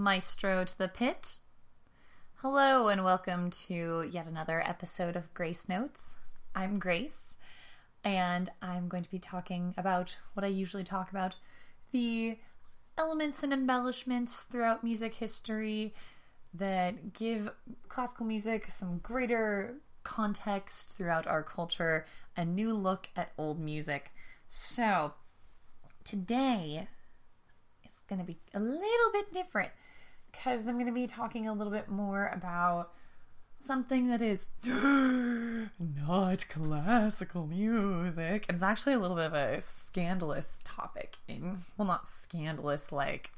Maestro to the Pit. Hello and welcome to yet another episode of Grace Notes. I'm Grace, and I'm going to be talking about what I usually talk about, the elements and embellishments throughout music history that give classical music some greater context throughout our culture, a new look at old music. So, today is going to be a little bit different because I'm going to be talking a little bit more about something that is not classical music. It's actually a little bit of a scandalous topic not scandalous like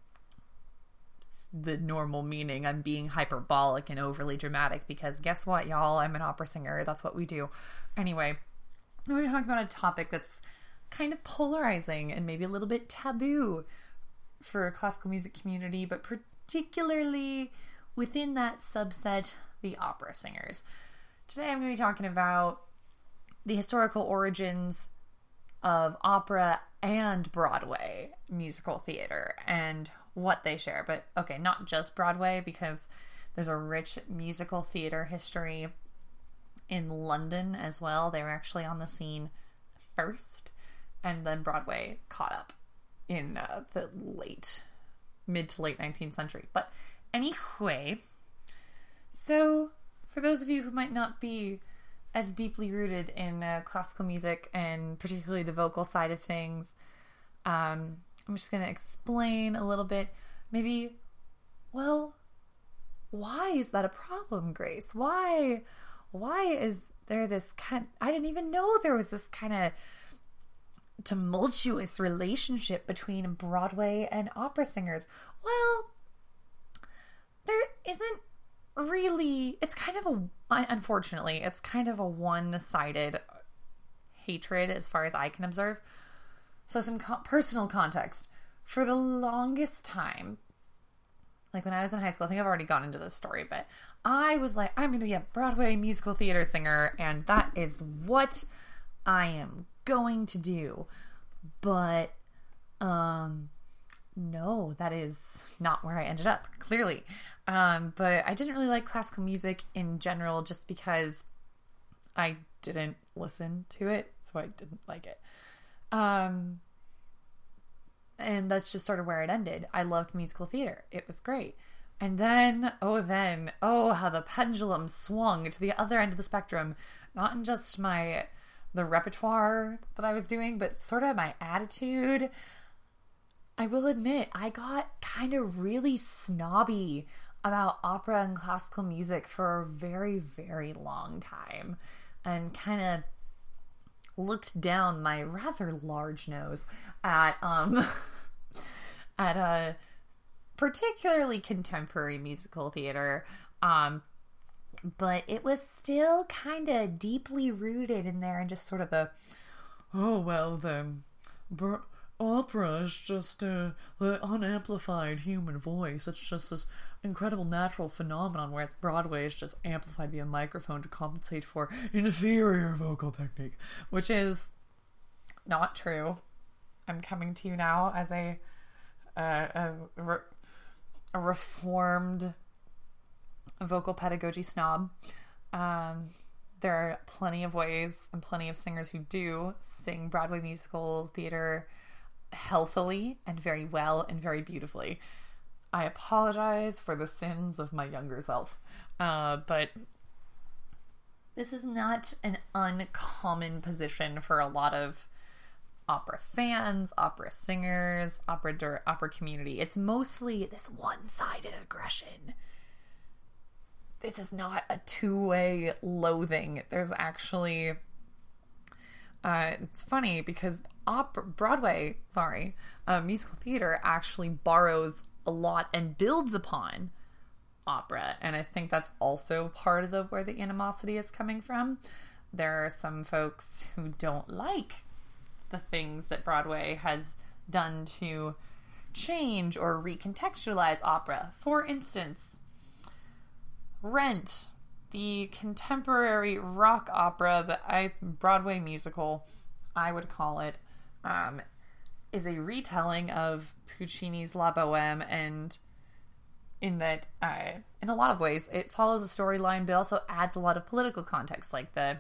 the normal meaning. I'm being hyperbolic and overly dramatic because guess what, y'all? I'm an opera singer. That's what we do. Anyway, we're going to talk about a topic that's kind of polarizing and maybe a little bit taboo for a classical music community, but particularly within that subset, the opera singers. Today I'm going to be talking about the historical origins of opera and Broadway musical theater and what they share. But okay, not just Broadway, because there's a rich musical theater history in London as well. They were actually on the scene first, and then Broadway caught up in the mid to late 19th century. But anyway, so for those of you who might not be as deeply rooted in classical music and particularly the vocal side of things, I'm just going to explain a little bit. Maybe, well, why is that a problem, Grace? Why is there this I didn't even know there was this kind of tumultuous relationship between Broadway and opera singers. Well, there isn't really, unfortunately, it's kind of a one-sided hatred as far as I can observe. So some personal context. For the longest time, like when I was in high school, I think I've already gone into this story, but I was like, I'm going to be a Broadway musical theater singer, and that is what I am going to do. But, no, that is not where I ended up, clearly. But I didn't really like classical music in general just because I didn't listen to it, so I didn't like it. And that's just sort of where it ended. I loved musical theater. It was great. And then, how the pendulum swung to the other end of the spectrum. Not in just the repertoire that I was doing, but sort of my attitude. I will admit, I got kind of really snobby about opera and classical music for a very, very long time. And kind of looked down my rather large nose at a particularly contemporary musical theater, but it was still kind of deeply rooted in there, and just sort of the opera is just the unamplified human voice. It's just this incredible natural phenomenon, whereas Broadway is just amplified via microphone to compensate for inferior vocal technique, which is not true. I'm coming to you now as a reformed vocal pedagogy snob. There are plenty of ways and plenty of singers who do sing Broadway musical theater healthily and very well and very beautifully. I apologize for the sins of my younger self, but this is not an uncommon position for a lot of opera fans, opera singers, opera community. It's mostly this one-sided aggression. This is not a two-way loathing. There's actually, it's funny because Broadway, musical theater actually borrows a lot and builds upon opera, and I think that's also part of where the animosity is coming from. There are some folks who don't like the things that Broadway has done to change or recontextualize opera. For instance, Rent, the contemporary rock opera, but Broadway musical, I would call it, is a retelling of Puccini's La Boheme, and in that in a lot of ways it follows a storyline, but also adds a lot of political context, like the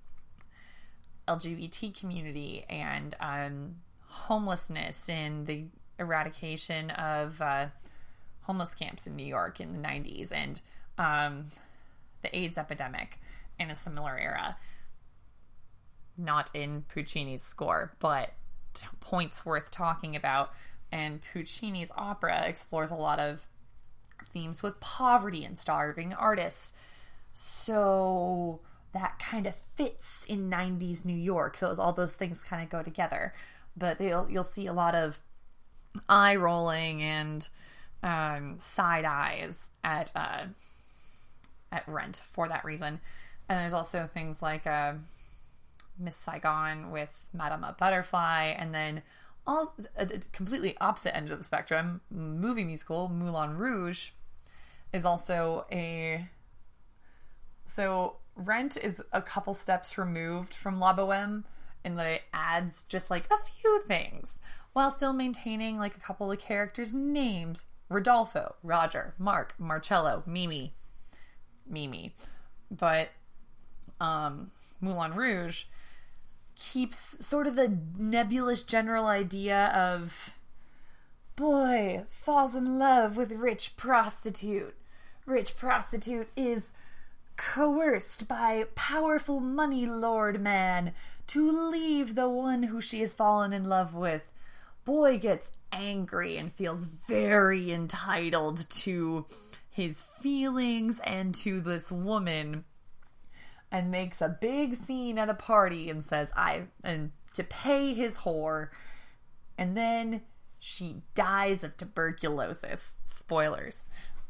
LGBT community and homelessness and the eradication of homeless camps in New York in the 90s, and the AIDS epidemic in a similar era. Not in Puccini's score, but points worth talking about. And Puccini's opera explores a lot of themes with poverty and starving artists. So that kind of fits in 90s New York. All those things kind of go together. But you'll see a lot of eye rolling and side eyes at Rent for that reason. And there's also things like Miss Saigon with Madame Butterfly, and then all a completely opposite end of the spectrum, movie musical Moulin Rouge is also so Rent is a couple steps removed from La Boheme in that it adds just like a few things while still maintaining like a couple of characters' names: Rodolfo, Roger, Mark, Marcello, Mimi. But Moulin Rouge keeps sort of the nebulous general idea of boy falls in love with rich prostitute. Rich prostitute is coerced by powerful money lord man to leave the one who she has fallen in love with. Boy gets angry and feels very entitled to his feelings and to this woman, and makes a big scene at a party and says, and to pay his whore. And then she dies of tuberculosis. Spoilers.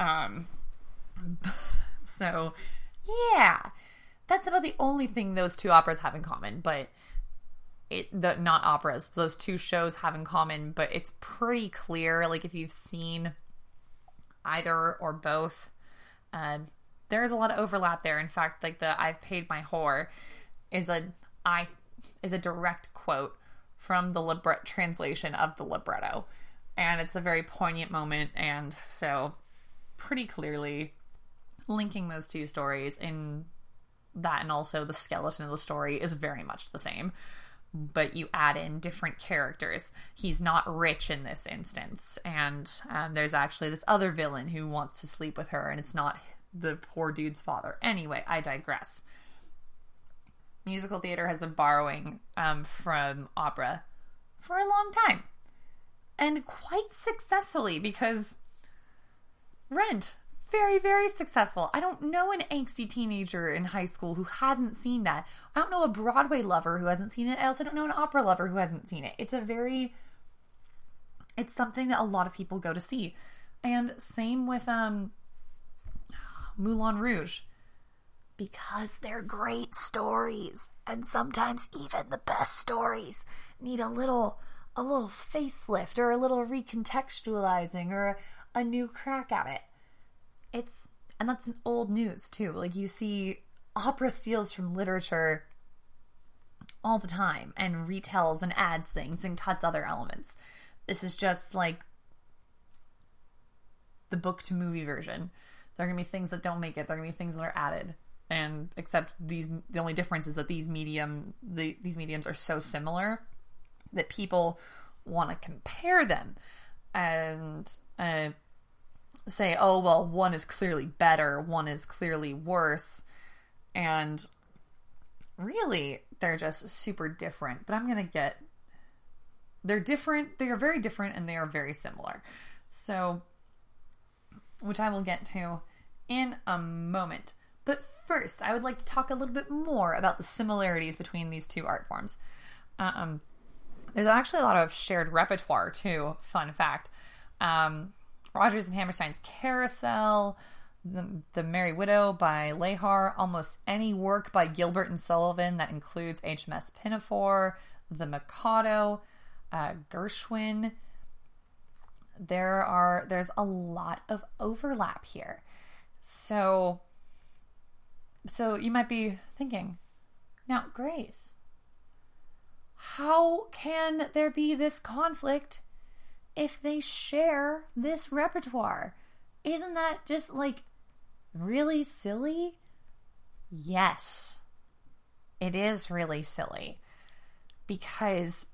So, yeah. That's about the only thing those two operas have in common. But, not operas, those two shows have in common. But it's pretty clear, like, if you've seen either or both, there's a lot of overlap there. In fact, like the "I've paid my whore" is a direct quote from the translation of the libretto, and it's a very poignant moment, and so pretty clearly linking those two stories in that, and also the skeleton of the story is very much the same, but you add in different characters. He's not rich in this instance, and there's actually this other villain who wants to sleep with her, and it's not the poor dude's father. Anyway, I digress. Musical theater has been borrowing from opera for a long time. And quite successfully, because Rent, very, very successful. I don't know an angsty teenager in high school who hasn't seen that. I don't know a Broadway lover who hasn't seen it. I also don't know an opera lover who hasn't seen it. It's something that a lot of people go to see. And same with Moulin Rouge, because they're great stories, and sometimes even the best stories need a little facelift or a little recontextualizing or a new crack at it. And that's old news too. Like, you see opera steals from literature all the time and retells and adds things and cuts other elements. This is just like the book to movie version. There are going to be things that don't make it. There are going to be things that are added. And except the only difference is that these mediums are so similar that people want to compare them and say, oh, well, one is clearly better, one is clearly worse. And really, they're just super different. But they're different. They are very different, and they are very similar. So, which I will get to in a moment. But first, I would like to talk a little bit more about the similarities between these two art forms. There's actually a lot of shared repertoire, too. Fun fact. Rodgers and Hammerstein's Carousel, The Merry Widow by Lehar, almost any work by Gilbert and Sullivan that includes HMS Pinafore, The Mikado, Gershwin. There's a lot of overlap here. So you might be thinking, now, Grace, how can there be this conflict if they share this repertoire? Isn't that just like really silly? Yes, it is really silly because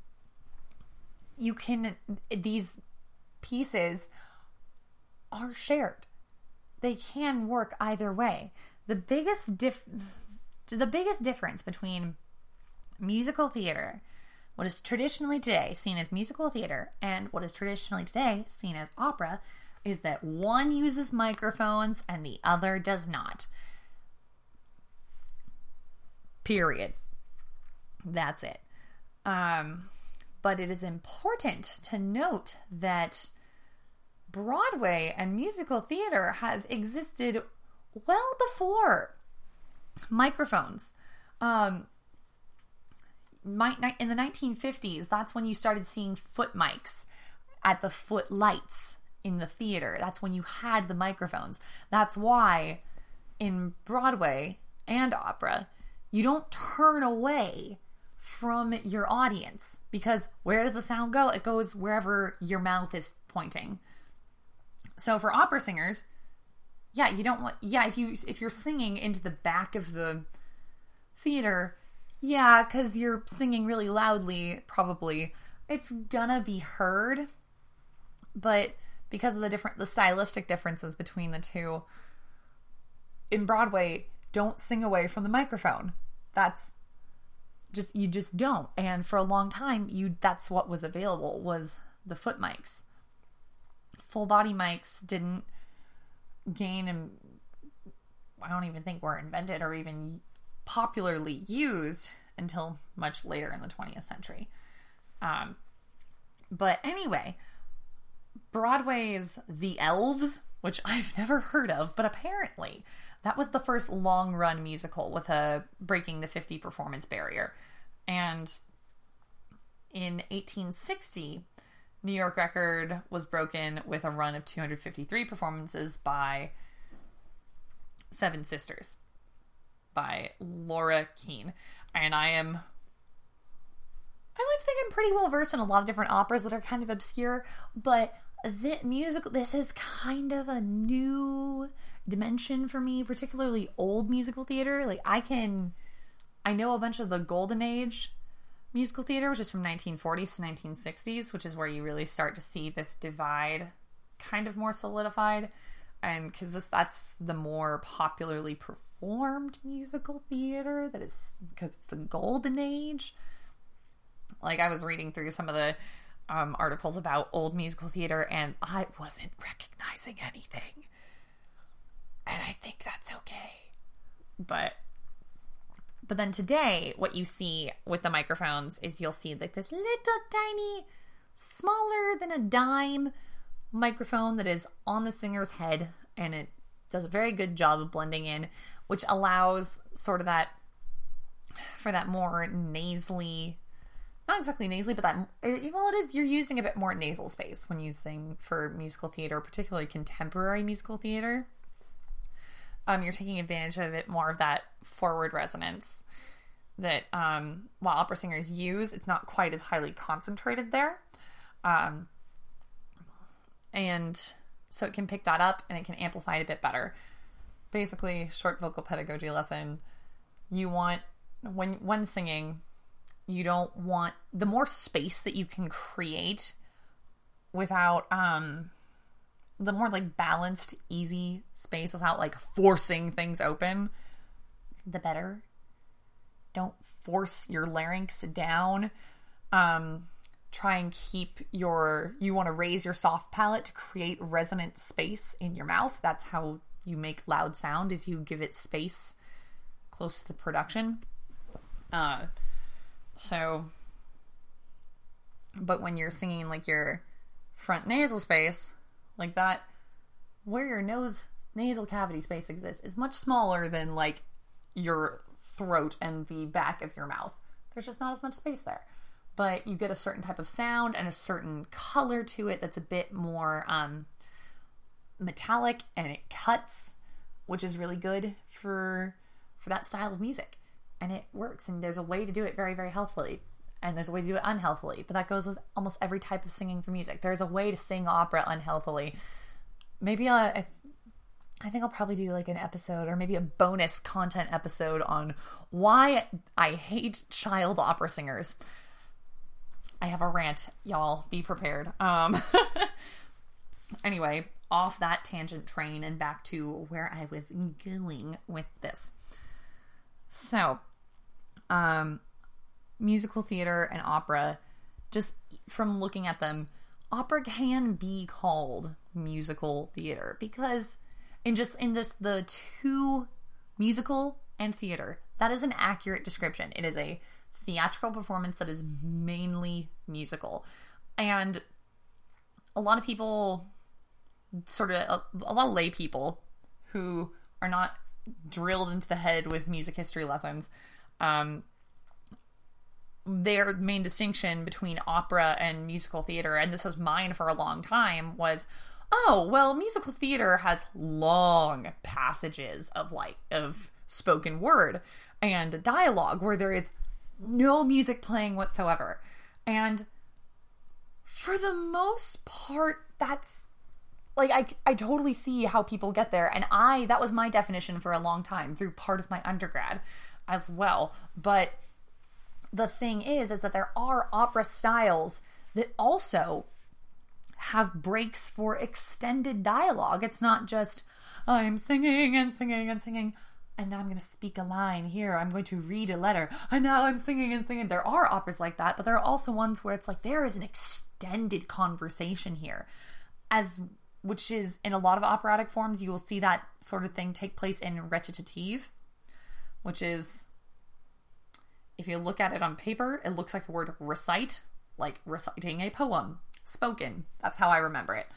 these pieces are shared. They can work either way. The biggest difference between musical theater, what is traditionally today seen as musical theater, and what is traditionally today seen as opera, is that one uses microphones and the other does not. Period. That's it. But it is important to note that Broadway and musical theater have existed well before microphones. In the 1950s, that's when you started seeing foot mics at the footlights in the theater. That's when you had the microphones. That's why in Broadway and opera, you don't turn away from your audience, because where does the sound go? It goes wherever your mouth is pointing. So for opera singers, if you're singing into the back of the theater, because you're singing really loudly, probably it's gonna be heard. But because of the stylistic differences between the two, in Broadway, don't sing away from the microphone. You just don't. And for a long time, that's what was available, was the foot mics. Full body mics didn't gain, and I don't even think were invented or even popularly used until much later in the 20th century. But anyway, Broadway's The Elves, which I've never heard of, but apparently that was the first long-run musical with a breaking the 50 performance barrier. And in 1860, New York record was broken with a run of 253 performances by Seven Sisters by Laura Keene. And I like to think I'm pretty well versed in a lot of different operas that are kind of obscure, but this is kind of a new dimension for me, particularly old musical theater. Like I know a bunch of the Golden Age musical theater, which is from 1940s to 1960s, which is where you really start to see this divide kind of more solidified. And because that's the more popularly performed musical theater, because it's the Golden Age. Like, I was reading through some of the articles about old musical theater, and I wasn't recognizing anything. And I think that's okay. But then today, what you see with the microphones is you'll see like this little tiny, smaller than a dime microphone that is on the singer's head, and it does a very good job of blending in, which allows sort of that, for that more nasally, not exactly nasally, but you're using a bit more nasal space when you sing for musical theater, particularly contemporary musical theater. You're taking advantage of a bit more of that forward resonance that while opera singers use, it's not quite as highly concentrated there. And so it can pick that up and it can amplify it a bit better. Basically, short vocal pedagogy lesson, you want, when singing, you don't want, the more space that you can create without, the more like balanced, easy space without like forcing things open, the better. Don't force your larynx down. Try and keep you want to raise your soft palate to create resonant space in your mouth. That's how you make loud sound, is you give it space close to the production. But when you're singing like your front nasal space, like that, where your nasal cavity space exists is much smaller than like your throat and the back of your mouth. There's just not as much space there. But you get a certain type of sound and a certain color to it that's a bit more metallic, and it cuts, which is really good for that style of music. And it works, and there's a way to do it very, very healthily, and there's a way to do it unhealthily, but that goes with almost every type of singing for music. There's a way to sing opera unhealthily. Maybe I think I'll probably do like an episode or maybe a bonus content episode on why I hate child opera singers. I have a rant, y'all. Be prepared. Anyway, off that tangent train and back to where I was going with this. So, musical theater and opera, just from looking at them, opera can be called musical theater because in this the two, musical and theater, that is an accurate description. It is a theatrical performance that is mainly musical. And a lot of people, a lot of lay people who are not drilled into the head with music history lessons, their main distinction between opera and musical theater, and this was mine for a long time, was, oh, well, musical theater has long passages of spoken word and dialogue where there is no music playing whatsoever. And for the most part, that's like, I totally see how people get there. And that was my definition for a long time through part of my undergrad as well. But the thing is that there are opera styles that also have breaks for extended dialogue. It's not just, I'm singing and singing and singing, and now I'm going to speak a line here. I'm going to read a letter, and now I'm singing and singing. There are operas like that, but there are also ones where it's like there is an extended conversation here, which is in a lot of operatic forms. You will see that sort of thing take place in recitative, which is, if you look at it on paper, it looks like the word recite, like reciting a poem, spoken. That's how I remember it.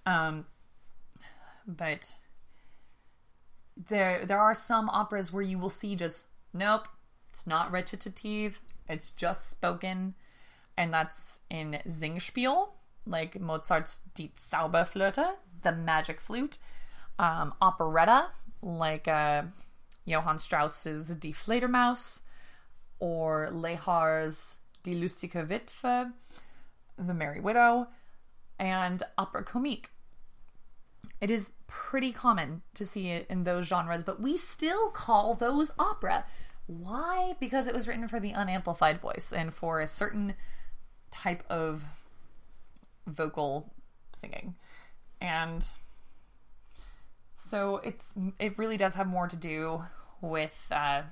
But there are some operas where you will see just, nope, it's not recitative, it's just spoken. And that's in Singspiel, like Mozart's Die Zauberflöte, the magic flute. Operetta, like Johann Strauss's Die Fledermaus, or Lehar's Die lustige Witwe, The Merry Widow, and opera comique. It is pretty common to see it in those genres, but we still call those opera. Why? Because it was written for the unamplified voice and for a certain type of vocal singing. And so it really does have more to do with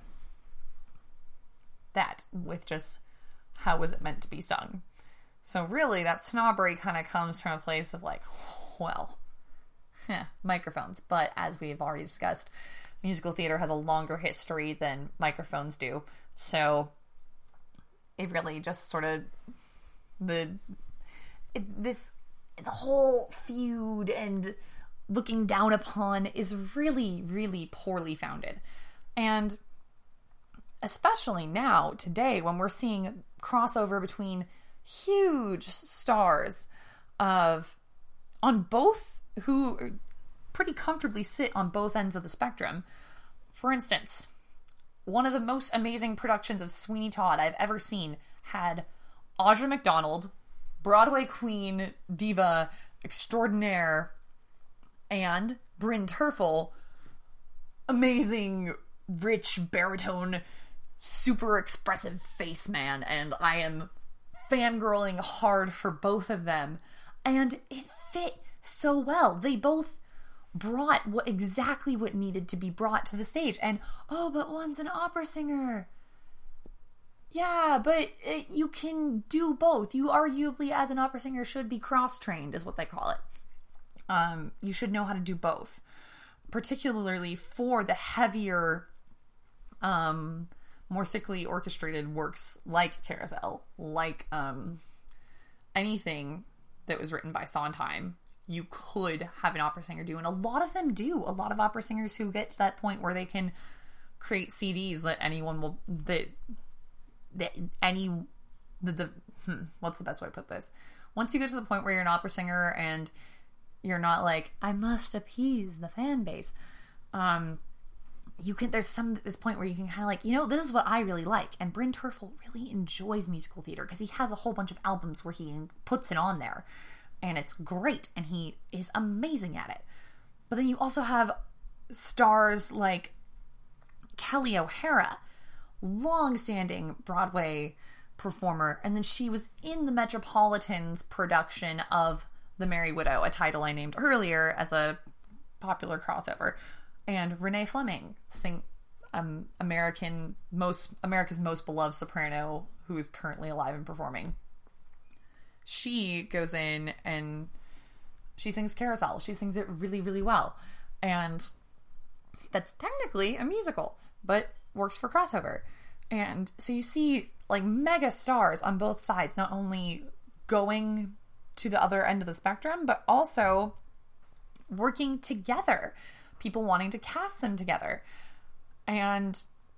with just how was it meant to be sung. So really that snobbery kind of comes from a place of like, well, microphones. But as we've already discussed, musical theater has a longer history than microphones do. So it really just sort of the whole feud and looking down upon is really, really poorly founded. And especially now, today, when we're seeing crossover between huge stars on both, who pretty comfortably sit on both ends of the spectrum. For instance, one of the most amazing productions of Sweeney Todd I've ever seen had Audra McDonald, Broadway queen, diva extraordinaire, and Bryn Terfel, amazing, rich, baritone, super expressive face man, and I am fangirling hard for both of them. And it fit so well. They both brought exactly what needed to be brought to the stage. And, oh, but one's an opera singer. Yeah, but you can do both. You arguably, as an opera singer, should be cross-trained, is what they call it. You should know how to do both. Particularly for the heavier, more thickly orchestrated works like Carousel, like anything that was written by Sondheim, you could have an opera singer do. And a lot of them do. A lot of opera singers who get to that point where they can create CDs that anyone will... what's the best way to put this? Once you get to the point where you're an opera singer and you're not like, I must appease the fan base, there's this point where you can kind of like, this is what I really like. And Bryn Terfel really enjoys musical theater because he has a whole bunch of albums where he puts it on there, and it's great, and he is amazing at it. But then you also have stars like Kelly O'Hara, long-standing Broadway performer, and then she was in the Metropolitan's production of The Merry Widow, a title I named earlier as a popular crossover. And Renee Fleming, America's most beloved soprano, who is currently alive and performing. She goes in and she sings Carousel. She sings it really, really well. And that's technically a musical, but works for crossover. And so you see like mega stars on both sides, not only going to the other end of the spectrum, but also working together. People wanting to cast them together. And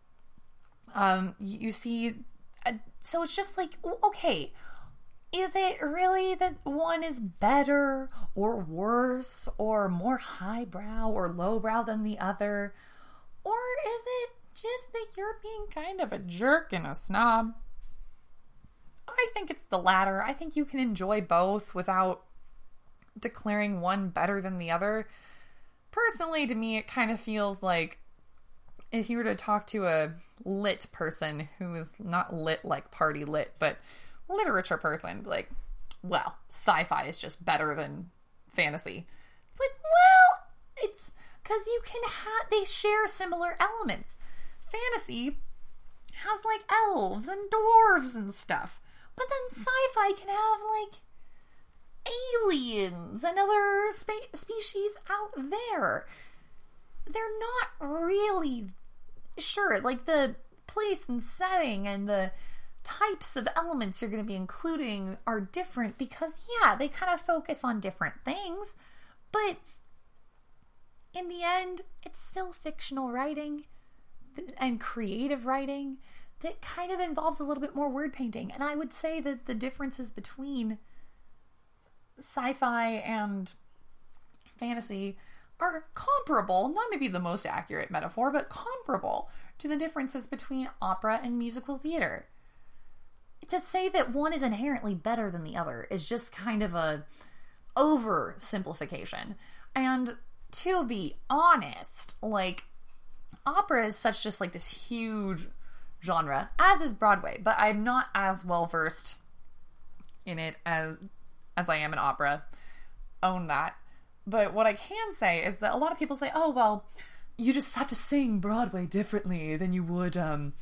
you see, so it's just like, okay, is it really that one is better or worse or more highbrow or lowbrow than the other? Or is it just that you're being kind of a jerk and a snob? I think it's the latter. I think you can enjoy both without declaring one better than the other. Personally, to me, it kind of feels like if you were to talk to a lit person who is not lit like party lit, but literature person, like, well, sci-fi is just better than fantasy. It's like, well, it's because you can they share similar elements. Fantasy has like elves and dwarves and stuff, but then sci-fi can have like aliens and other species out there. They're not really sure, like the place and setting and the types of elements you're going to be including are different because, yeah, they kind of focus on different things, but in the end, it's still fictional writing and creative writing that kind of involves a little bit more word painting. And I would say that the differences between sci-fi and fantasy are comparable, not maybe the most accurate metaphor, but comparable to the differences between opera and musical theater. To say that one is inherently better than the other is just kind of a oversimplification. And to be honest, like, opera is such just like this huge genre, as is Broadway, but I'm not as well versed in it as I am in opera. Own that. But what I can say is that a lot of people say, oh, well, you just have to sing Broadway differently than you would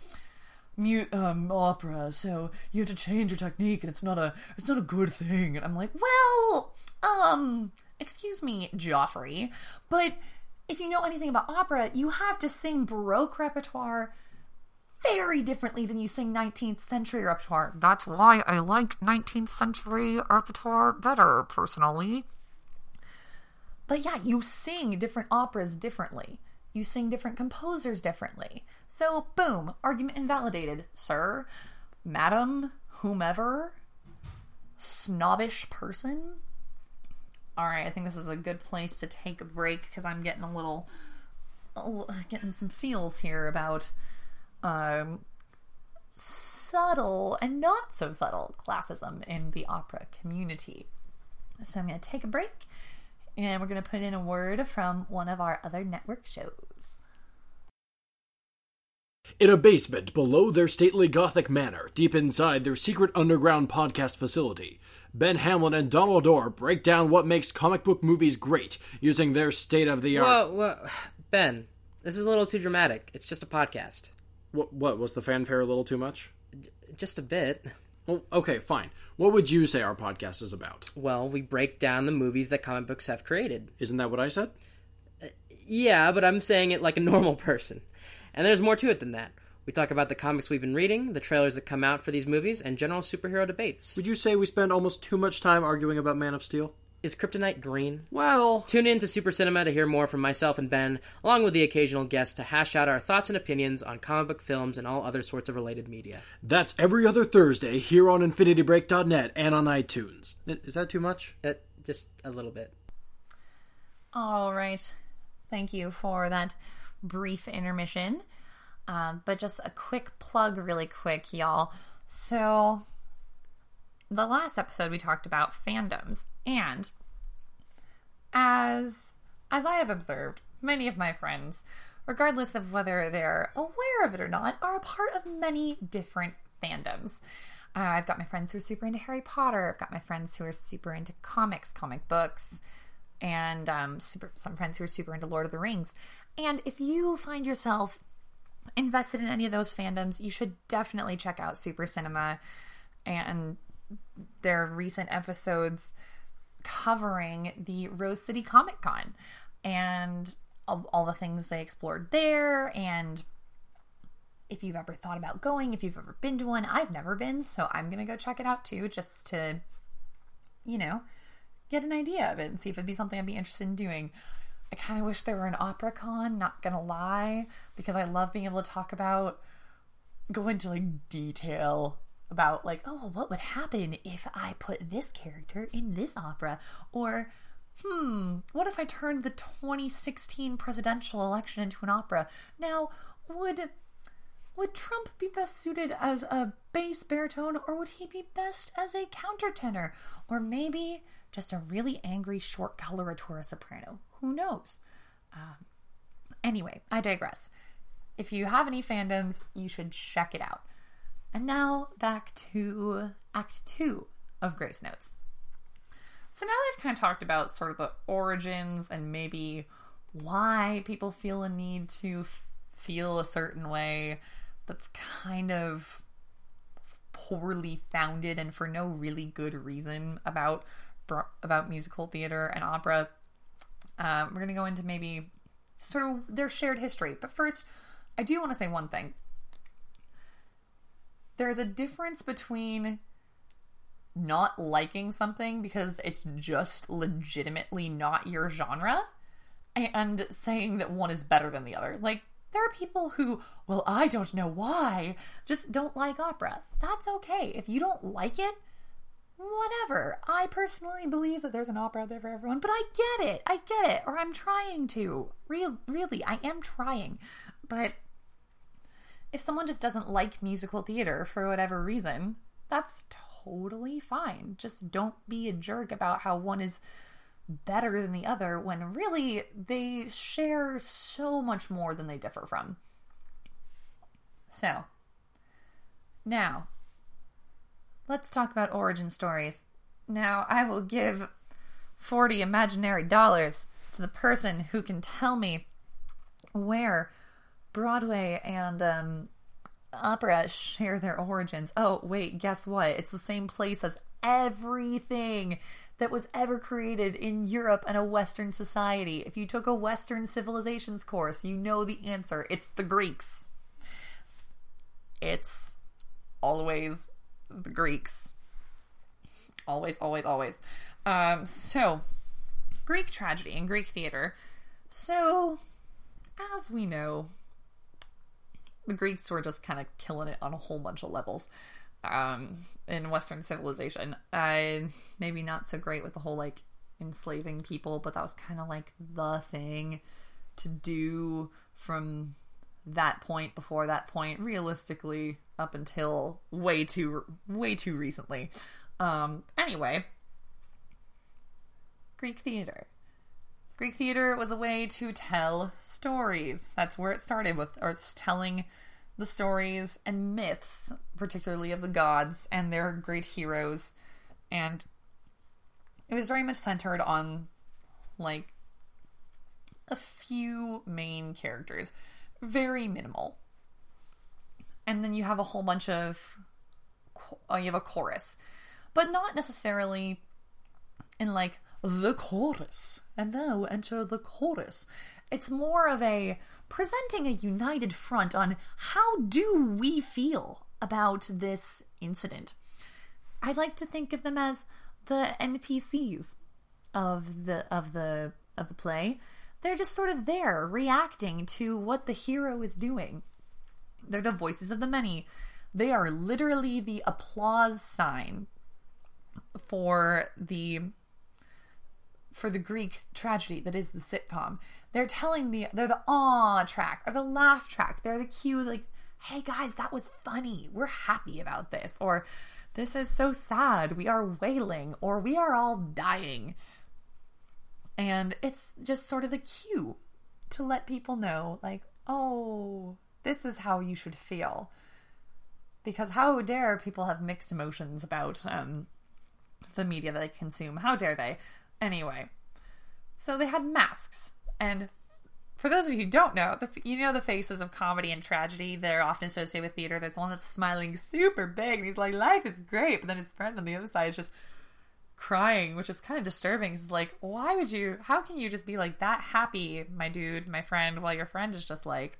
opera, so you have to change your technique, and it's not a good thing. And I'm like, well, excuse me, Joffrey, but if you know anything about opera, you have to sing Baroque repertoire very differently than you sing 19th century repertoire. That's why I liked 19th century repertoire better, personally. But yeah, you sing different operas differently. You sing different composers differently. So, boom, argument invalidated. Sir, madam, whomever, snobbish person. Alright, I think this is a good place to take a break because I'm getting getting some feels here about subtle and not so subtle classism in the opera community. So I'm going to take a break, and we're going to put in a word from one of our other network shows. In a basement below their stately Gothic manor, deep inside their secret underground podcast facility, Ben Hamlin and Donald Orr break down what makes comic book movies great, using their state-of-the-art... Whoa, Ben, this is a little too dramatic. It's just a podcast. What, was the fanfare a little too much? Just a bit. Well, okay, fine. What would you say our podcast is about? Well, we break down the movies that comic books have created. Isn't that what I said? Yeah, but I'm saying it like a normal person. And there's more to it than that. We talk about the comics we've been reading, the trailers that come out for these movies, and general superhero debates. Would you say we spend almost too much time arguing about Man of Steel? Is Kryptonite green? Well... Tune in to Super Cinema to hear more from myself and Ben, along with the occasional guest to hash out our thoughts and opinions on comic book films and all other sorts of related media. That's every other Thursday here on InfinityBreak.net and on iTunes. Is that too much? Just a little bit. All right. Thank you for that brief intermission. But just a quick plug really quick, y'all. So, the last episode we talked about fandoms, and as I have observed, many of my friends, regardless of whether they're aware of it or not, are a part of many different fandoms. I've got my friends who are super into Harry Potter. I've got my friends who are super into comics, comic books, and some friends who are super into Lord of the Rings. And if you find yourself invested in any of those fandoms, you should definitely check out Super Cinema and their recent episodes covering the Rose City Comic Con and all the things they explored there. And if you've ever thought about going, if you've ever been to one, I've never been, so I'm gonna go check it out too, just to, get an idea of it and see if it'd be something I'd be interested in doing. I kind of wish there were an opera con, not gonna lie, because I love being able to go into detail about what would happen if I put this character in this opera, or what if I turned the 2016 presidential election into an opera? Now, would Trump be best suited as a bass baritone, or would he be best as a countertenor, or maybe just a really angry short coloratura soprano? Who knows? Anyway, I digress. If you have any fandoms, you should check it out. And now back to Act 2 of Grace Notes. So now that I've kind of talked about sort of the origins and maybe why people feel a need to feel a certain way that's kind of poorly founded and for no really good reason about musical theater and opera, we're going to go into maybe sort of their shared history. But first, I do want to say one thing. There's a difference between not liking something because it's just legitimately not your genre and saying that one is better than the other. There are people who, I don't know why, just don't like opera. That's okay. If you don't like it, whatever. I personally believe that there's an opera out there for everyone, but I get it. Or I'm trying to. Really, I am trying. But if someone just doesn't like musical theater for whatever reason, that's totally fine. Just don't be a jerk about how one is better than the other when really they share so much more than they differ from. So, now, let's talk about origin stories. Now, I will give 40 imaginary dollars to the person who can tell me where Broadway and opera share their origins. Oh, wait, guess what? It's the same place as everything that was ever created in Europe and a Western society. If you took a Western civilizations course, you know the answer. It's the Greeks. It's always the Greeks. Always, always, always. So, Greek tragedy and Greek theater. So, as we know, the Greeks were just kind of killing it on a whole bunch of levels. In Western civilization. Maybe not so great with the whole enslaving people, but that was kind of the thing to do from that point, before that point, realistically up until way too recently. Anyway, Greek theater. Greek theater was a way to tell stories. That's where it started with, or it's telling the stories and myths, particularly of the gods and their great heroes. And it was very much centered on a few main characters. Very minimal. And then you have a whole bunch of, you have a chorus, but not necessarily in the chorus. And now enter the chorus. It's more of a presenting a united front on how do we feel about this incident. I like to think of them as the NPCs of the play. They're just sort of there reacting to what the hero is doing. They're the voices of the many. They are literally the applause sign for the Greek tragedy that is the sitcom. They're the awe track or the laugh track. They're the cue, hey guys, that was funny. We're happy about this. Or this is so sad. We are wailing. Or we are all dying. And it's just sort of the cue to let people know, like, oh, this is how you should feel. Because how dare people have mixed emotions about the media that they consume? How dare they? Anyway, so they had masks. And for those of you who don't know, the faces of comedy and tragedy, they're often associated with theater. There's one that's smiling super big, and he's like, life is great. But then his friend on the other side is just crying, which is kind of disturbing. It's like, how can you just be like that happy, my dude, my friend, while your friend is just like,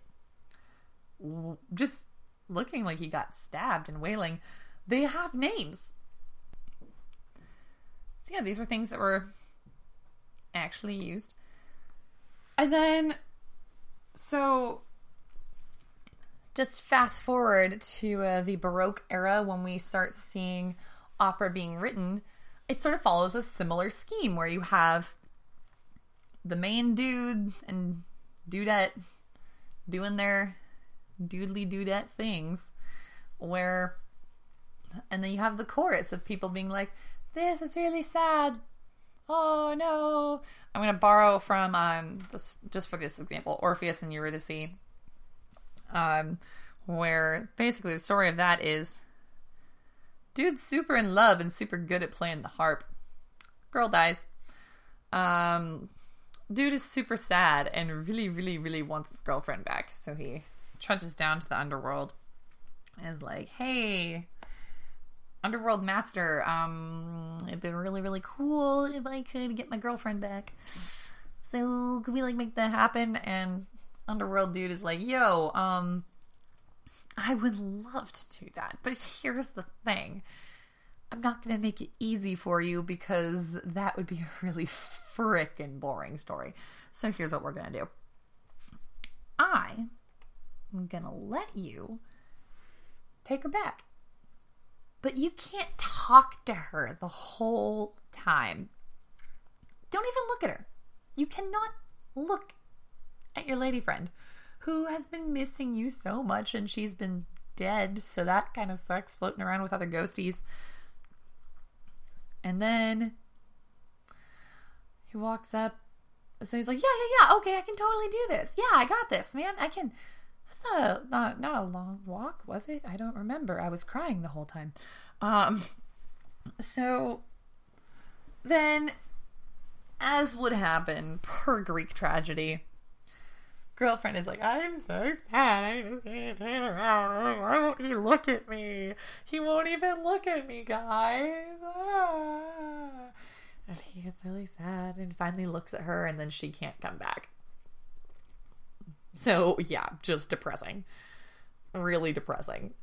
just looking like he got stabbed and wailing. They have names. So yeah, these were things that were actually used. And then, so just fast forward to the Baroque era, when we start seeing opera being written, it sort of follows a similar scheme where you have the main dude and dudette doing their doodly dudette things, and then you have the chorus of people being like, this is really sad, oh no. I'm going to borrow from this, just for this example, Orpheus and Eurydice, where basically the story of that is dude's super in love and super good at playing the harp, girl dies. Dude is super sad and really, really, really wants his girlfriend back, so he trudges down to the underworld and is like, hey, underworld master, it'd be really, really cool if I could get my girlfriend back. So could we like make that happen? And underworld dude is like, yo, I would love to do that, but here's the thing. I'm not going to make it easy for you because that would be a really frickin' boring story. So here's what we're going to do. I'm going to let you take her back. But you can't talk to her the whole time. Don't even look at her. You cannot look at your lady friend who has been missing you so much, and she's been dead, so that kind of sucks, floating around with other ghosties. And then he walks up, so he's like, yeah, okay, I can totally do this. Yeah, I got this, man. I can. That's not a long walk, was it? I don't remember. I was crying the whole time. So then, as would happen per Greek tragedy, girlfriend is like, I'm so sad, I'm just gonna turn around. Why won't he look at me? He won't even look at me, guys. And he gets really sad and finally looks at her, and then she can't come back. So yeah, just depressing. Really depressing.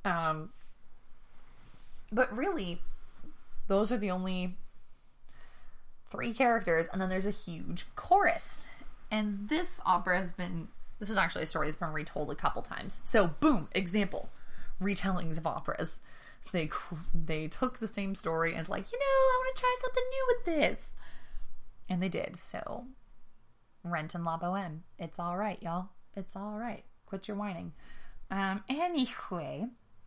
But really, those are the only 3 characters, and then there's a huge chorus. And this is actually a story that's been retold a couple times. So boom, example, retellings of operas. They took the same story and like, I want to try something new with this. And they did. So Rent and La Boheme. It's all right, y'all. It's all right. Quit your whining. Anyway,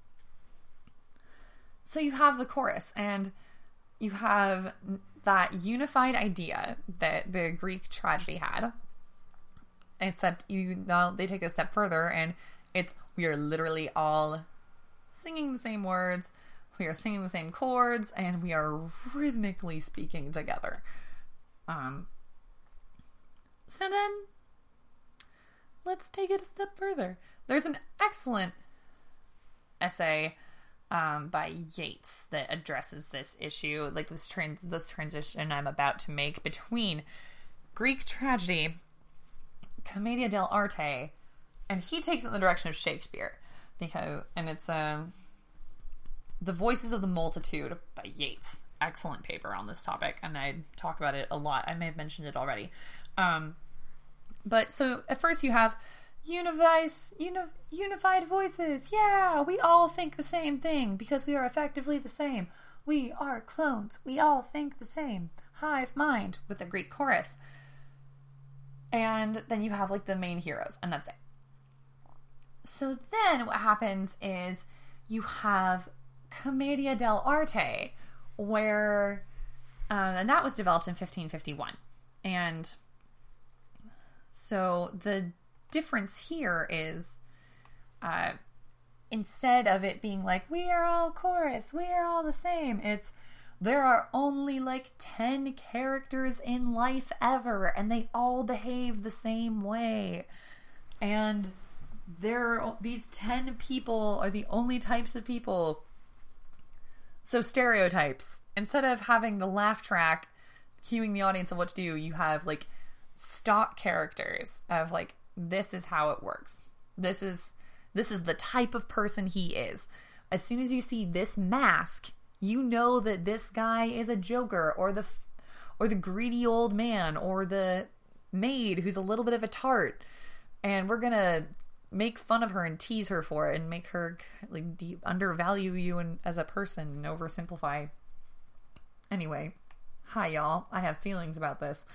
so you have the chorus, and you have that unified idea that the Greek tragedy had, except they take it a step further, and we are literally all singing the same words, we are singing the same chords, and we are rhythmically speaking together. So then, let's take it a step further. There's an excellent essay by Yeats that addresses this issue, like this transition I'm about to make between Greek tragedy, Commedia dell'arte, and he takes it in the direction of Shakespeare, and it's The Voices of the Multitude by Yeats. Excellent paper on this topic, and I talk about it a lot. I may have mentioned it already. But so at first you have unified voices. Yeah, we all think the same thing because we are effectively the same. We are clones. We all think the same. Hive mind with a Greek chorus. And then you have like the main heroes, and that's it. So then what happens is you have Commedia dell'arte, where, and that was developed in 1551. And so the difference here is instead of it being like, we are all chorus, we are all the same, it's there are only like 10 characters in life ever, and they all behave the same way. And these 10 people are the only types of people. So stereotypes. Instead of having the laugh track cueing the audience of what to do, you have like stock characters of like, this is how it works. This is the type of person he is. As soon as you see this mask, you know that this guy is a joker, or the greedy old man, or the maid who's a little bit of a tart, and we're gonna make fun of her and tease her for it and make her like undervalue you as a person and oversimplify. Anyway, hi y'all. I have feelings about this.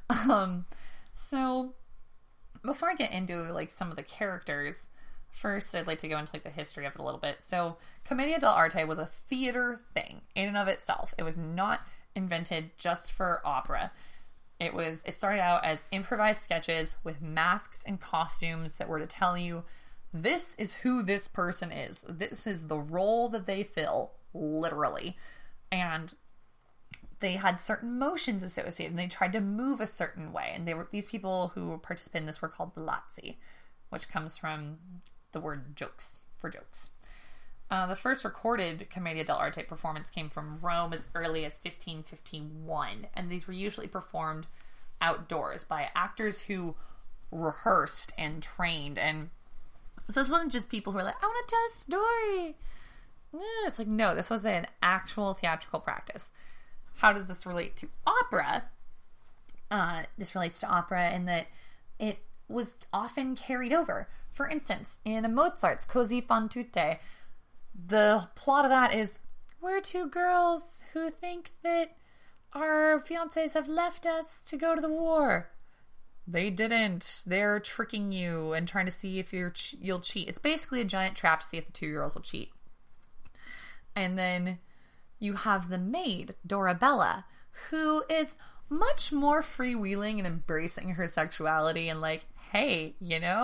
So before I get into like some of the characters, first I'd like to go into like the history of it a little bit. So Commedia dell'arte was a theater thing in and of itself. It was not invented just for opera. It started out as improvised sketches with masks and costumes that were to tell you, this is who this person is. This is the role that they fill, literally. And they had certain motions associated, and they tried to move a certain way. And these people who participated in this were called Lazzi, which comes from the word jokes, for jokes. The first recorded Commedia dell'arte performance came from Rome as early as 1551, and these were usually performed outdoors by actors who rehearsed and trained. And so this wasn't just people who were like, I want to tell a story. It's like, no, this was an actual theatrical practice. How does this relate to opera? This relates to opera in that it was often carried over. For instance, in a Mozart's Così fan tutte, the plot of that is, we're two girls who think that our fiancés have left us to go to the war. They didn't. They're tricking you and trying to see if you'll cheat. It's basically a giant trap to see if the two girls will cheat. And then you have the maid, Dorabella, who is much more freewheeling and embracing her sexuality and like, hey,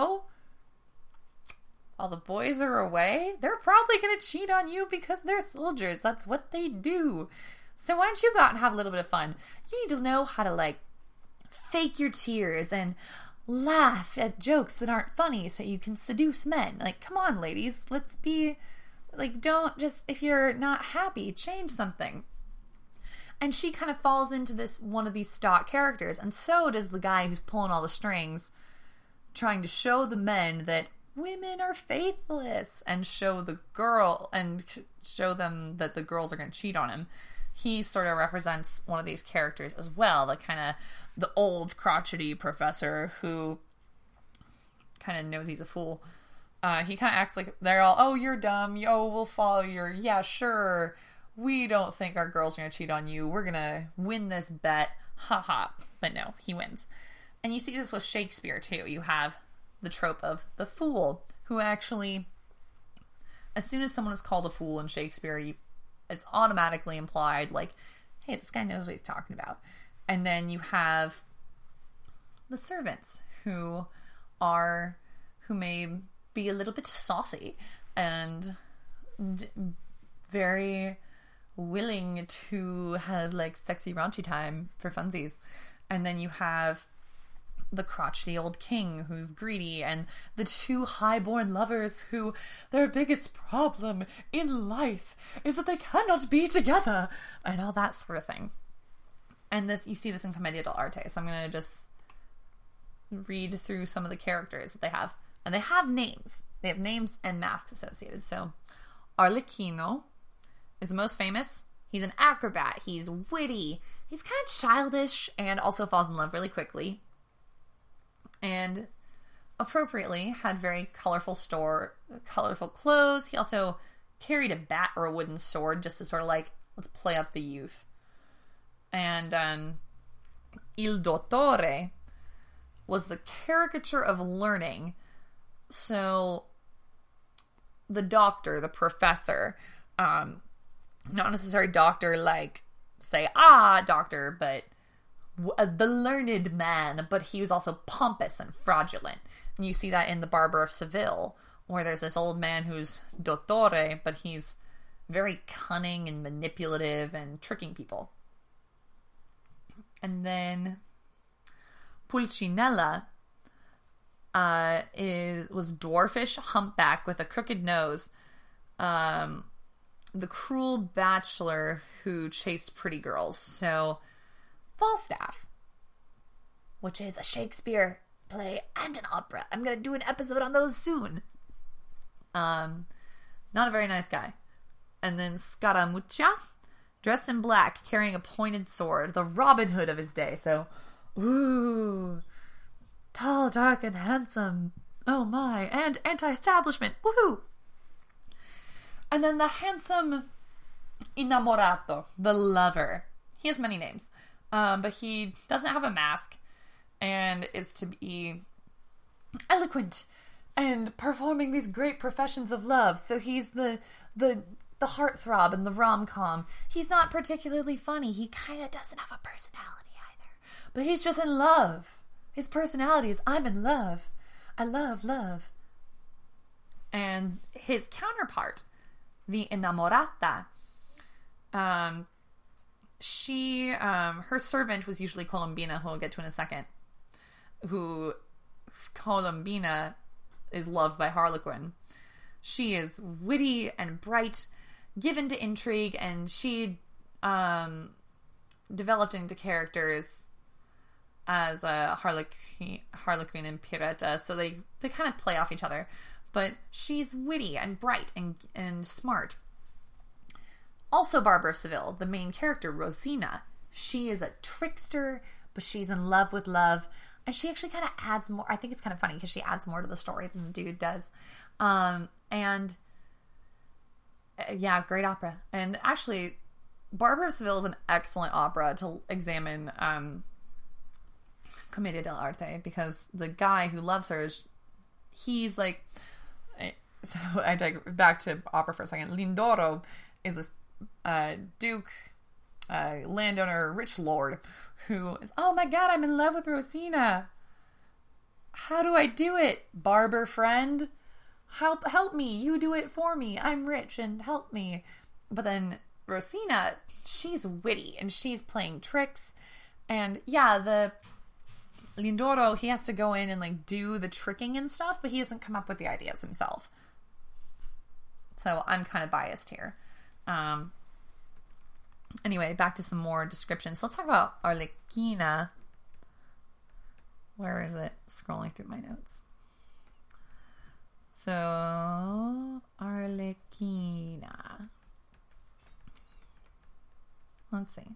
while the boys are away, they're probably going to cheat on you because they're soldiers. That's what they do. So why don't you go out and have a little bit of fun? You need to know how to like fake your tears and laugh at jokes that aren't funny so you can seduce men. Like, come on, ladies. Let's be like, don't just, if you're not happy, change something. And she kind of falls into one of these stock characters. And so does the guy who's pulling all the strings, trying to show the men that women are faithless and show the girl and show them that the girls are going to cheat on him. He sort of represents one of these characters as well, the old crotchety professor who kind of knows he's a fool. He kind of acts like they're all, oh, you're dumb. We'll follow your, yeah, sure. We don't think our girls are going to cheat on you. We're going to win this bet. Ha ha. But no, he wins. And you see this with Shakespeare too. You have the trope of the fool, who actually, as soon as someone is called a fool in Shakespeare, it's automatically implied like, hey, this guy knows what he's talking about. And then you have the servants who may be a little bit saucy and very willing to have like sexy raunchy time for funsies. And then you have the crotchety old king who's greedy, and the two highborn lovers who their biggest problem in life is that they cannot be together, and all that sort of thing. And you see this in Commedia dell'arte, so I'm going to just read through some of the characters that they have. And they have names. They have names and masks associated. So Arlecchino is the most famous. He's an acrobat. He's witty. He's kind of childish and also falls in love really quickly. And appropriately had very colorful clothes. He also carried a bat or a wooden sword just to sort of like, let's play up the youth. And Il Dottore was the caricature of learning. So the doctor, the professor, not necessarily doctor like, say, doctor, but the learned man, but he was also pompous and fraudulent. And you see that in The Barber of Seville, where there's this old man who's dottore, but he's very cunning and manipulative and tricking people. And then Pulcinella was dwarfish, humpback with a crooked nose. The cruel bachelor who chased pretty girls. So, Falstaff, which is a Shakespeare play and an opera. I'm going to do an episode on those soon. Not a very nice guy. And then Scaramuccia, dressed in black, carrying a pointed sword, the Robin Hood of his day. So, ooh, tall, dark, and handsome. Oh my, and anti-establishment. Woohoo! And then the handsome innamorato, the lover. He has many names, but he doesn't have a mask and is to be eloquent and performing these great professions of love. So he's the heartthrob and the rom-com. He's not particularly funny. He kind of doesn't have a personality either, but he's just in love. His personality is, I'm in love. I love love. And his counterpart, the innamorata, her servant was usually Colombina, who we'll get to in a second, who Colombina is loved by Harlequin. She is witty and bright, given to intrigue, and she developed into characters as a Harlequin and Pirata, so they kind of play off each other. But she's witty and bright and smart. Also Barber of Seville, the main character, Rosina. She is a trickster, but she's in love with love. And she actually kind of adds more. I think it's kind of funny because she adds more to the story than the dude does. Yeah, great opera. And actually, Barber of Seville is an excellent opera to examine Commedia dell'arte, because the guy who loves her, he's like... So I take back to opera for a second. Lindoro is this duke, landowner, rich lord who is, oh my god, I'm in love with Rosina. How do I do it, barber friend? Help me. You do it for me. I'm rich and help me. But then Rosina, she's witty and she's playing tricks. And yeah, the Lindoro, he has to go in and like do the tricking and stuff, but he doesn't come up with the ideas himself. So I'm kind of biased here. Anyway, back to some more descriptions. So let's talk about Arlecchina. Where is it? Scrolling through my notes. So, Arlecchina. Let's see.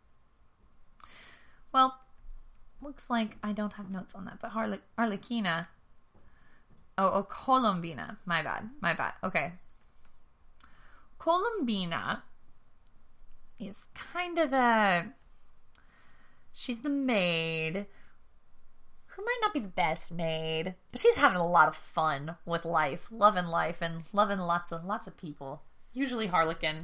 Well, looks like I don't have notes on that, but Arlecchina. Oh, Colombina. My bad. Okay. Colombina is kind of she's the maid who might not be the best maid, but she's having a lot of fun with life, loving life and loving lots of people. Usually Harlequin.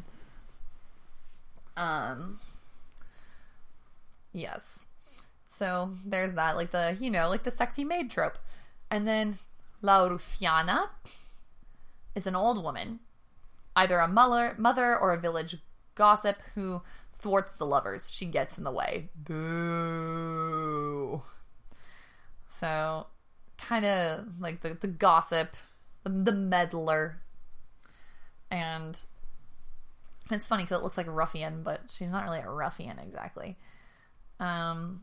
Yes. So there's that, like the sexy maid trope. And then La Ruffiana is an old woman, either a mother or a village gossip who thwarts the lovers. She gets in the way. Boo. So, kind of like the gossip, the meddler. And it's funny because it looks like a ruffian, but she's not really a ruffian exactly. And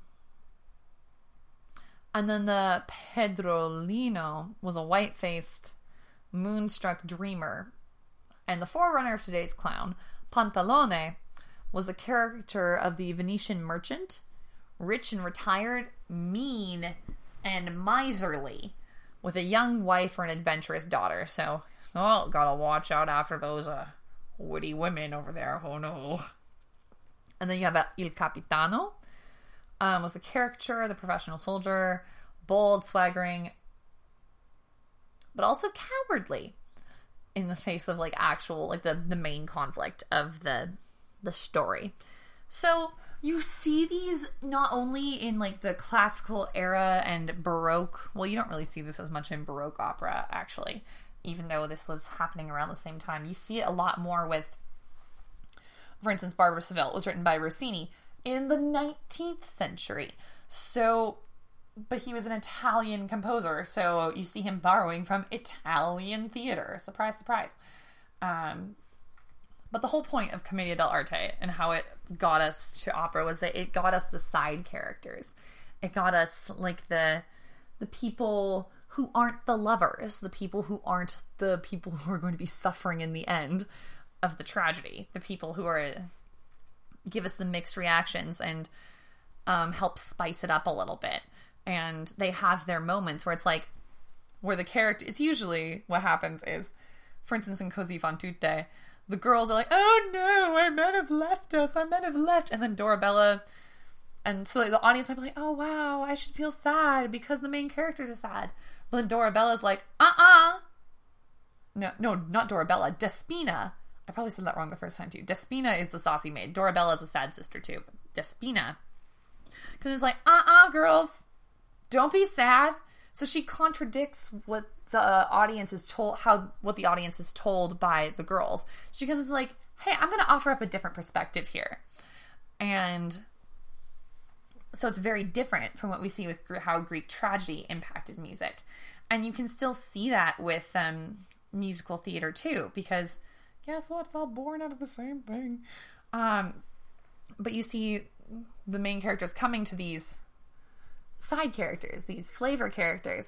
then the Pedrolino was a white-faced, moonstruck dreamer. And the forerunner of today's clown, Pantalone, was the character of the Venetian merchant, rich and retired, mean and miserly, with a young wife or an adventurous daughter. So, gotta watch out after those witty women over there. Oh no. And then you have Il Capitano, was the character, the professional soldier, bold, swaggering, but also cowardly in the face of actual the main conflict of the story. So you see these not only in like the classical era and Baroque. Well, you don't really see this as much in Baroque opera, actually, even though this was happening around the same time. You see it a lot more with, for instance, Barbara Seville. It was written by Rossini in the 19th century. So, but he was an Italian composer, so you see him borrowing from Italian theater. Surprise, surprise. But the whole point of Commedia dell'arte and how it got us to opera was that it got us the side characters. It got us like the people who aren't the lovers, the people who aren't the people who are going to be suffering in the end of the tragedy, the people who are give us the mixed reactions and help spice it up a little bit. And they have their moments where it's like, where the character, it's usually what happens is, for instance, in Così fan tutte, the girls are like, oh no, our men have left us, our men have left. And then Dorabella, and so the audience might be like, oh wow, I should feel sad because the main characters are sad. But then Dorabella's like, No, not Dorabella, Despina. I probably said that wrong the first time too. Despina is the saucy maid. Dorabella's a sad sister too. Despina. Because it's like, girls, don't be sad. So she contradicts what the audience is told, what the audience is told by the girls. She comes like, hey, I'm going to offer up a different perspective here. And so it's very different from what we see with how Greek tragedy impacted music. And you can still see that with musical theater too, because guess what? It's all born out of the same thing. But you see the main characters coming to these side characters, these flavor characters,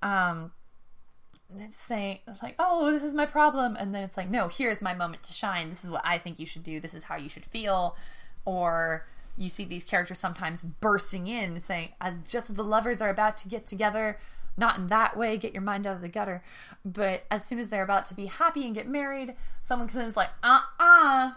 it's like, oh, this is my problem. And then it's like, no, here's my moment to shine. This is what I think you should do. This is how you should feel. Or you see these characters sometimes bursting in saying, just as the lovers are about to get together, not in that way, get your mind out of the gutter. But as soon as they're about to be happy and get married, someone comes like, I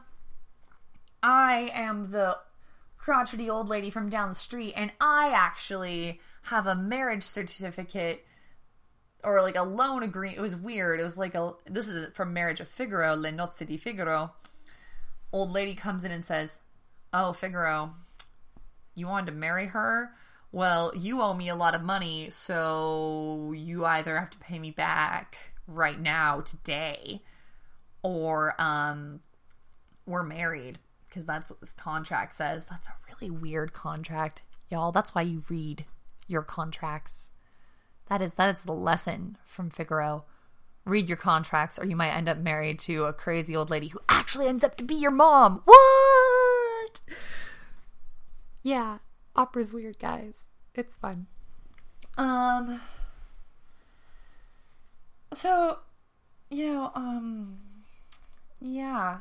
am the crotchety old lady from down the street, and I actually have a marriage certificate or like a loan agreement. It was weird. It was like this is from Marriage of Figaro, Le Nozze di Figaro. Old lady comes in and says, oh, Figaro, you wanted to marry her? Well, you owe me a lot of money, so you either have to pay me back right now, today, or we're married, because that's what this contract says. That's a really weird contract, y'all. That's why you read your contracts. That is the lesson from Figaro. Read your contracts, or you might end up married to a crazy old lady who actually ends up to be your mom. What? Yeah, opera's weird, guys. It's fun. So, yeah.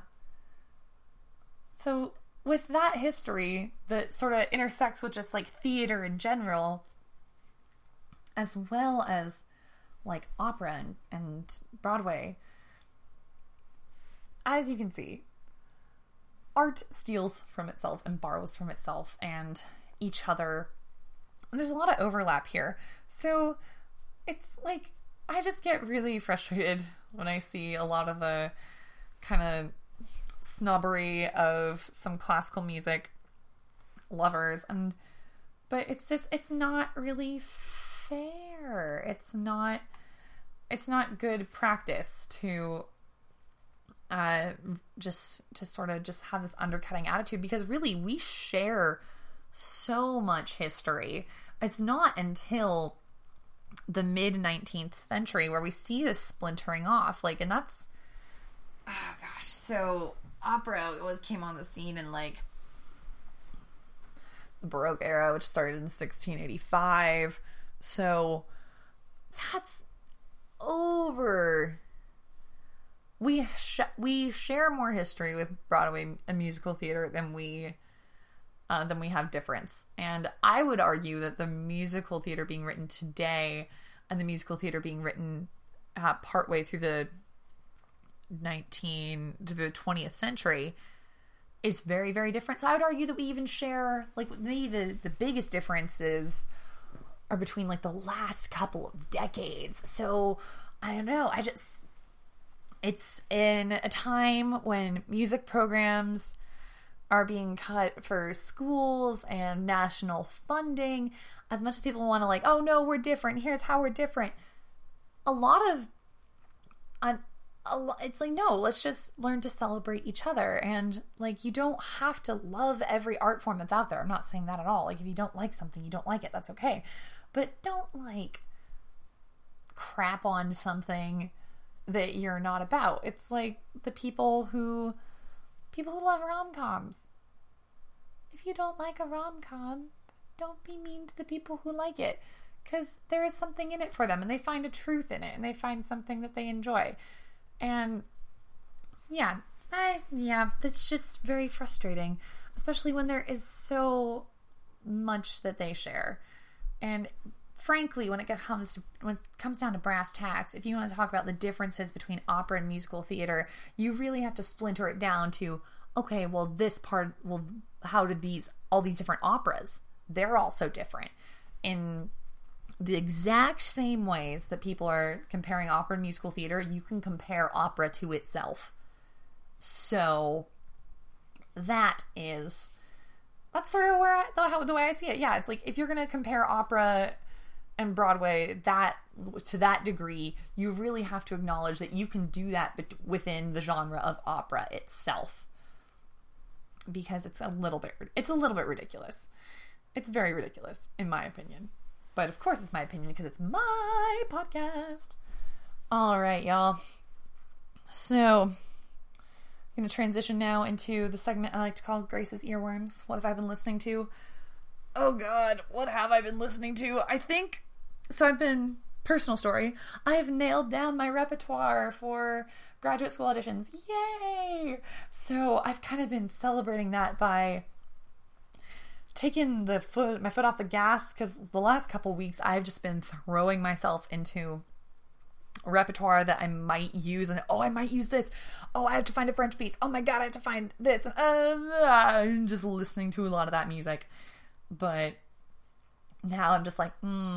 So, with that history that sort of intersects with just like theater in general, as well as like opera and Broadway, as you can see, art steals from itself and borrows from itself and each other. And there's a lot of overlap here. So it's like, I just get really frustrated when I see a lot of the kind of snobbery of some classical music lovers, but it's not really fair. It's not good practice to just to sort of just have this undercutting attitude, because really we share so much history. It's not until the mid 19th century where we see this splintering off, like, and that's, oh gosh, so opera came on the scene in like the Baroque era, which started in 1685. So that's over. We share more history with Broadway and musical theater than we have difference. And I would argue that the musical theater being written today and the musical theater being written partway through the 20th century is very, very different. So I would argue that we even share, like, maybe the biggest differences are between like the last couple of decades. So I don't know. It's in a time when music programs are being cut for schools and national funding. As much as people want to like, oh no, we're different, here's how we're different. It's like, no, let's just learn to celebrate each other. And like, you don't have to love every art form that's out there. I'm not saying that at all. Like, if you don't like something, you don't like it, that's okay. But don't like crap on something that you're not about. It's like the people who love rom-coms. If you don't like a rom-com, don't be mean to the people who like it, because there is something in it for them and they find a truth in it and they find something that they enjoy. And that's just very frustrating, especially when there is so much that they share. And frankly, when it comes down to brass tacks, if you want to talk about the differences between opera and musical theater, you really have to splinter it down to, okay, well, this part, well, how did all these different operas, they're all so different in the exact same ways that people are comparing opera and musical theater. You can compare opera to itself. So that's sort of the way I see it. Yeah, it's like, if you're going to compare opera and Broadway to that degree, you really have to acknowledge that you can do that within the genre of opera itself, because it's a little bit ridiculous. It's very ridiculous, in my opinion. But of course it's my opinion because it's my podcast. All right, y'all. So I'm going to transition now into the segment I like to call Grace's Earworms. What have I been listening to? Oh God, what have I been listening to? Personal story, I have nailed down my repertoire for graduate school auditions. Yay! So I've kind of been celebrating that by taking my foot off the gas, because the last couple weeks I've just been throwing myself into a repertoire that I might use, and I might use this. Oh, I have to find a French piece. Oh my God, I have to find this. And I'm just listening to a lot of that music. But now I'm just like,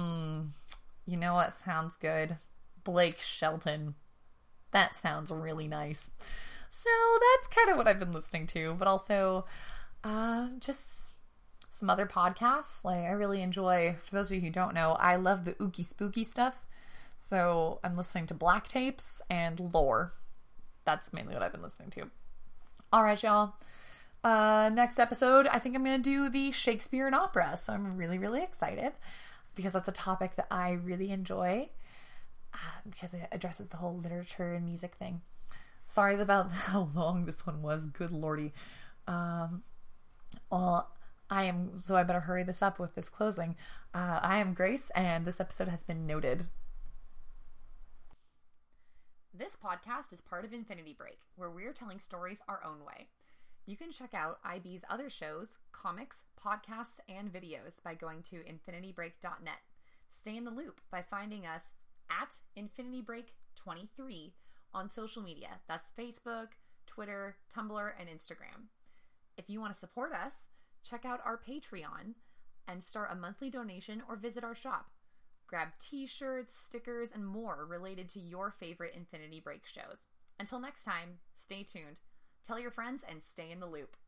you know what sounds good? Blake Shelton. That sounds really nice. So that's kind of what I've been listening to, but also just some other podcasts. Like, I really enjoy, for those of you who don't know, I love the ooky spooky stuff. So I'm listening to Black Tapes and Lore. That's mainly what I've been listening to. All right, y'all. Next episode, I think I'm going to do the Shakespeare and opera. So I'm really, really excited, because that's a topic that I really enjoy, because it addresses the whole literature and music thing. Sorry about how long this one was. Good lordy. I better hurry this up with this closing. I am Grace, and this episode has been noted. This podcast is part of Infinity Break, where we're telling stories our own way. You can check out IB's other shows, comics, podcasts, and videos by going to infinitybreak.net. Stay in the loop by finding us at infinitybreak23 on social media. That's Facebook, Twitter, Tumblr, and Instagram. If you want to support us, check out our Patreon and start a monthly donation or visit our shop. Grab t-shirts, stickers, and more related to your favorite Infinity Break shows. Until next time, stay tuned. Tell your friends and stay in the loop.